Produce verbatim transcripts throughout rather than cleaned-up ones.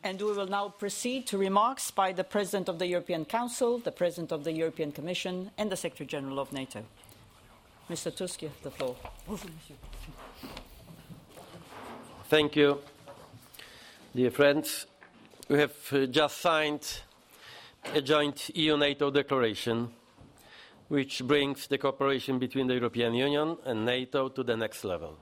And we will now proceed to remarks by the President of the European Council, the President of the European Commission, and the Secretary General of NATO. Mister Tusk, you have the floor. Thank you. Dear friends, we have uh, just signed a joint E U NATO declaration which brings the cooperation between the European Union and NATO to the next level.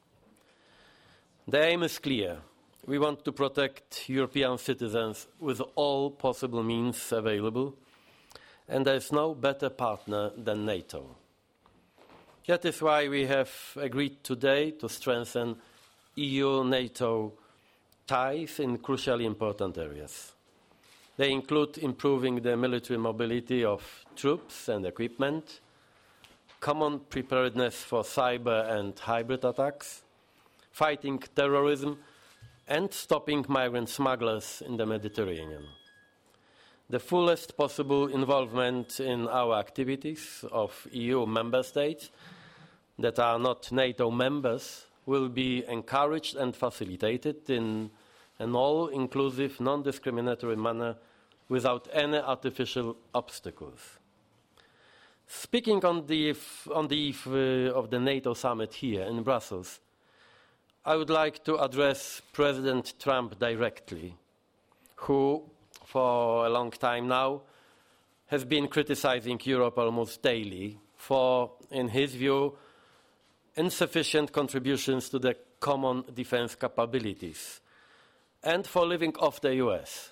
The aim is clear. We want to protect European citizens with all possible means available, and there is no better partner than NATO. That is why we have agreed today to strengthen E U NATO ties in crucially important areas. They include improving the military mobility of troops and equipment, common preparedness for cyber and hybrid attacks, fighting terrorism, and stopping migrant smugglers in the Mediterranean. The fullest possible involvement in our activities of E U member states that are not NATO members will be encouraged and facilitated in an all-inclusive, non-discriminatory manner without any artificial obstacles. Speaking on the, on the eve uh, of the NATO summit here in Brussels, I would like to address President Trump directly, who, for a long time now, has been criticizing Europe almost daily for, in his view, insufficient contributions to the common defense capabilities, and for living off the U S.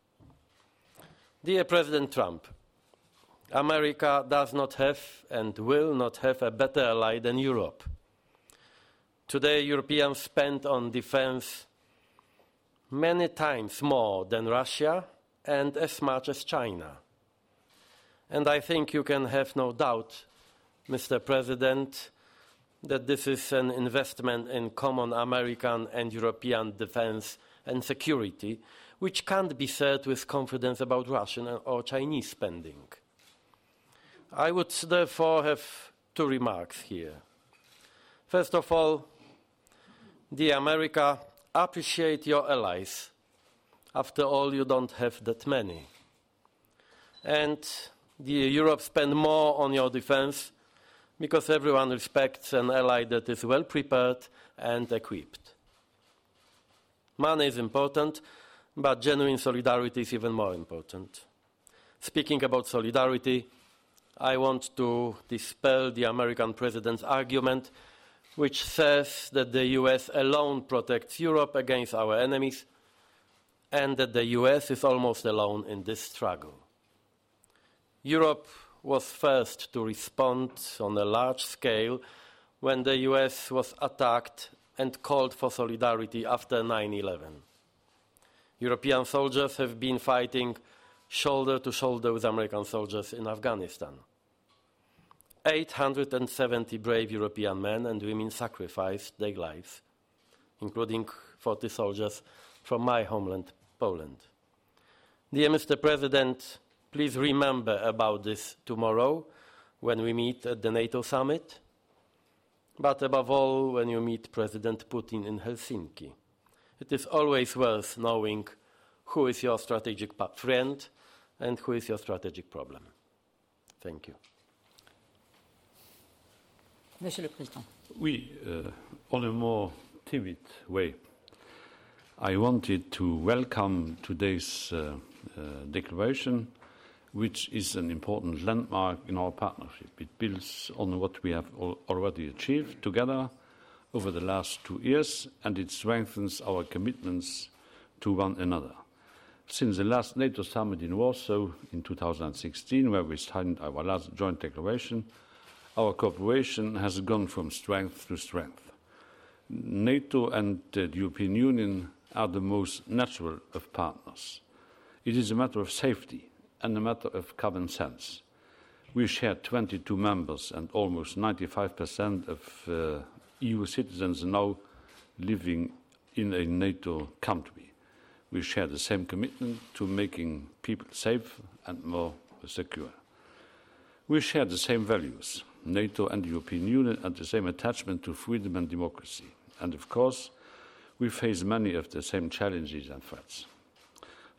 Dear President Trump, America does not have and will not have a better ally than Europe. Today, Europeans spend on defense many times more than Russia and as much as China. And I think you can have no doubt, Mister President, that this is an investment in common American and European defense and security, which can't be said with confidence about Russian or Chinese spending. I would therefore have two remarks here. First of all, dear America, appreciate your allies. After all, you don't have that many. And dear Europe, spend more on your defense because everyone respects an ally that is well prepared and equipped. Money is important, but genuine solidarity is even more important. Speaking about solidarity, I want to dispel the American president's argument which says that the U S alone protects Europe against our enemies and that the U S is almost alone in this struggle. Europe was first to respond on a large scale when the U S was attacked and called for solidarity after nine eleven. European soldiers have been fighting shoulder to shoulder with American soldiers in Afghanistan. eight hundred seventy brave European men and women sacrificed their lives, including forty soldiers from my homeland, Poland. Dear Mister President, please remember about this tomorrow when we meet at the NATO summit, but above all when you meet President Putin in Helsinki. It is always worth knowing who is your strategic friend and who is your strategic problem. Thank you. Monsieur le Président. Oui, uh, on a more timid way, I wanted to welcome today's uh, uh, declaration, which is an important landmark in our partnership. It builds on what we have al- already achieved together over the last two years, and it strengthens our commitments to one another. Since the last NATO summit in Warsaw in two thousand sixteen, where we signed our last joint declaration, our cooperation has gone from strength to strength. NATO and the European Union are the most natural of partners. It is a matter of safety and a matter of common sense. We share twenty-two members and almost ninety-five percent of uh, E U citizens now living in a NATO country. We share the same commitment to making people safe and more secure. We share the same values. NATO and the European Union have the same attachment to freedom and democracy. And of course, we face many of the same challenges and threats.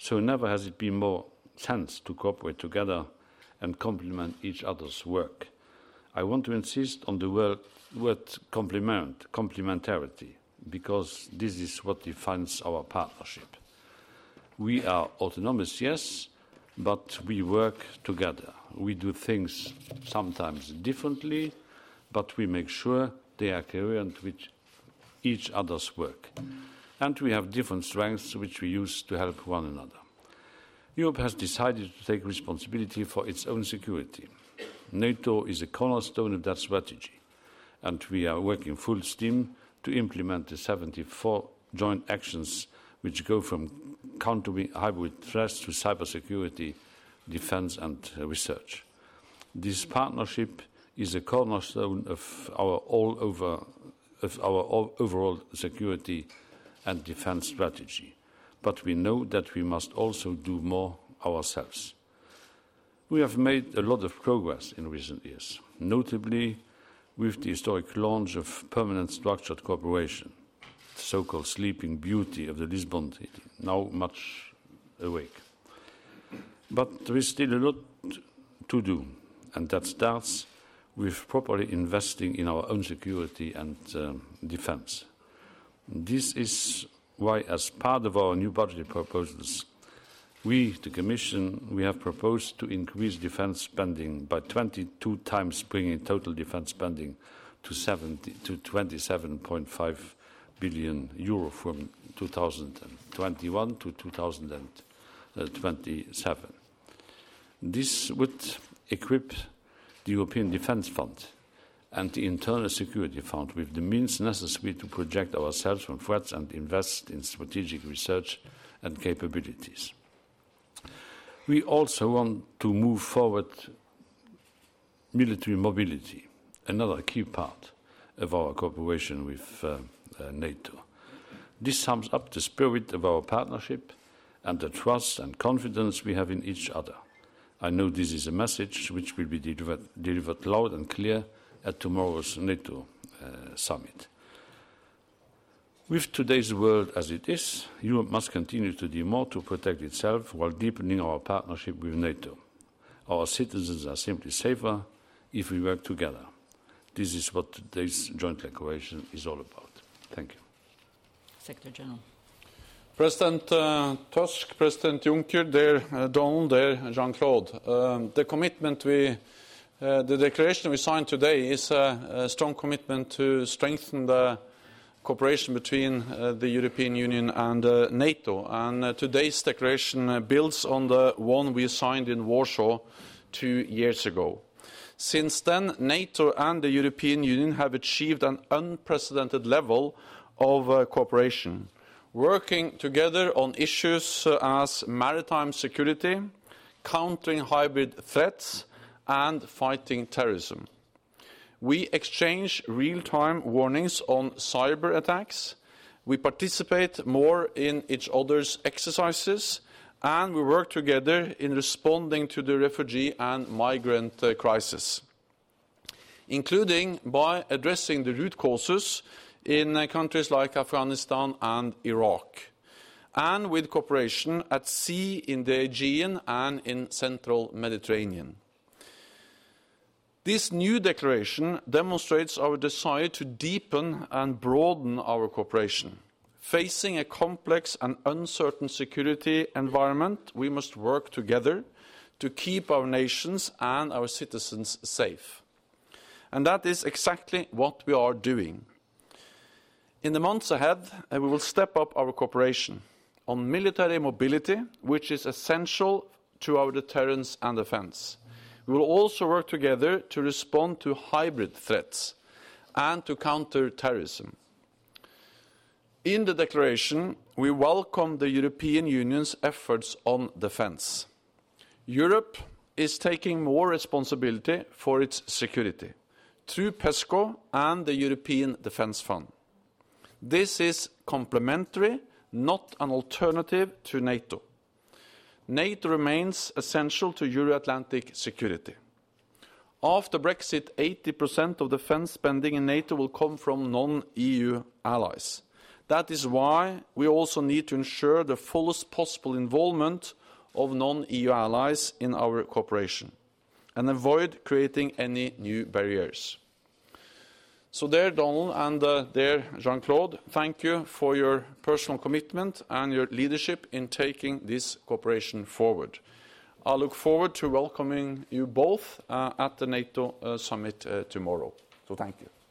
So never has it been more sense to cooperate together and complement each other's work. I want to insist on the word, word complement, complementarity, because this is what defines our partnership. We are autonomous, yes, but we work together. We do things sometimes differently, but we make sure they are coherent with each other's work. And we have different strengths which we use to help one another. Europe has decided to take responsibility for its own security. NATO is a cornerstone of that strategy, and we are working full steam to implement the seventy-four joint actions which go from countering hybrid threats to cybersecurity, defence and uh, research. This partnership is a cornerstone of our, all over, of our all overall security and defence strategy. But we know that we must also do more ourselves. We have made a lot of progress in recent years, notably with the historic launch of permanent structured cooperation, the so-called sleeping beauty of the Lisbon Treaty, now much awake. But there is still a lot to do, and that starts with properly investing in our own security and uh, defence. This is why, as part of our new budget proposals, we, the Commission, we have proposed to increase defence spending by twenty-two times, bringing total defence spending to, to twenty-seven point five billion euro from two thousand twenty-one to two thousand twenty-seven. This would equip the European Defence Fund and the Internal Security Fund with the means necessary to protect ourselves from threats and invest in strategic research and capabilities. We also want to move forward military mobility, another key part of our cooperation with uh, uh, NATO. This sums up the spirit of our partnership and the trust and confidence we have in each other. I know this is a message which will be delivered, delivered loud and clear at tomorrow's NATO uh, summit. With today's world as it is, Europe must continue to do more to protect itself while deepening our partnership with NATO. Our citizens are simply safer if we work together. This is what today's joint declaration is all about. Thank you. Secretary General. President uh, Tusk, President Juncker, dear uh, Donald, dear Jean-Claude, uh, the commitment we, uh, the declaration we signed today is a, a strong commitment to strengthen the cooperation between uh, the European Union and uh, NATO. And uh, today's declaration uh, builds on the one we signed in Warsaw two years ago. Since then, NATO and the European Union have achieved an unprecedented level of uh, cooperation, working together on issues uh, as maritime security, countering hybrid threats, and fighting terrorism. We exchange real-time warnings on cyber attacks, we participate more in each other's exercises, and we work together in responding to the refugee and migrant uh, crisis, including by addressing the root causes in uh, countries like Afghanistan and Iraq, and with cooperation at sea in the Aegean and in central Mediterranean. This new declaration demonstrates our desire to deepen and broaden our cooperation. Facing a complex and uncertain security environment, we must work together to keep our nations and our citizens safe. And that is exactly what we are doing. In the months ahead, uh, we will step up our cooperation on military mobility, which is essential to our deterrence and defence. We will also work together to respond to hybrid threats and to counter terrorism. In the declaration, we welcome the European Union's efforts on defence. Europe is taking more responsibility for its security through PESCO and the European Defence Fund. This is complementary, not an alternative to NATO. NATO remains essential to Euro-Atlantic security. After Brexit, eighty percent of defence spending in NATO will come from non-E U allies. That is why we also need to ensure the fullest possible involvement of non-E U allies in our cooperation and avoid creating any new barriers. So there, Donald, and uh, there, Jean-Claude, thank you for your personal commitment and your leadership in taking this cooperation forward. I look forward to welcoming you both uh, at the NATO uh, summit uh, tomorrow. So thank you.